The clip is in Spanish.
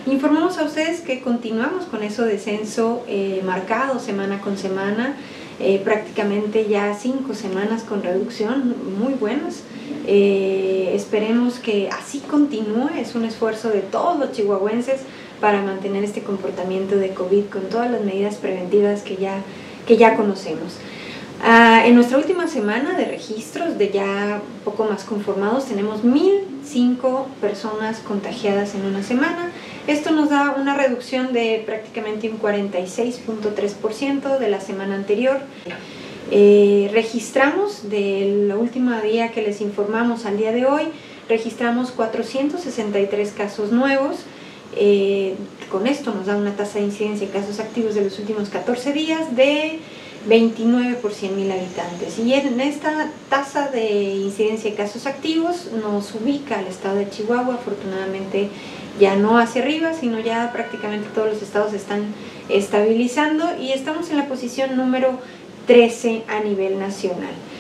Informamos a ustedes que continuamos con ese descenso marcado semana con semana, prácticamente ya 5 semanas con reducción muy buenas. Esperemos que así continúe. Es un esfuerzo de todos los chihuahuenses para mantener este comportamiento de COVID con todas las medidas preventivas que ya conocemos. En nuestra última semana de registros, de ya un poco más conformados, tenemos 1,005 personas contagiadas en una semana. Esto nos da una reducción de prácticamente un 46.3% de la semana anterior. Registramos, del último día que les informamos al día de hoy, registramos 463 casos nuevos. Con esto nos da una tasa de incidencia de casos activos de los últimos 14 días de 29 por 100,000 habitantes. Y en esta tasa de incidencia de casos activos nos ubica el estado de Chihuahua, afortunadamente ya no hacia arriba, sino ya prácticamente todos los estados están estabilizando y estamos en la posición número 13 a nivel nacional.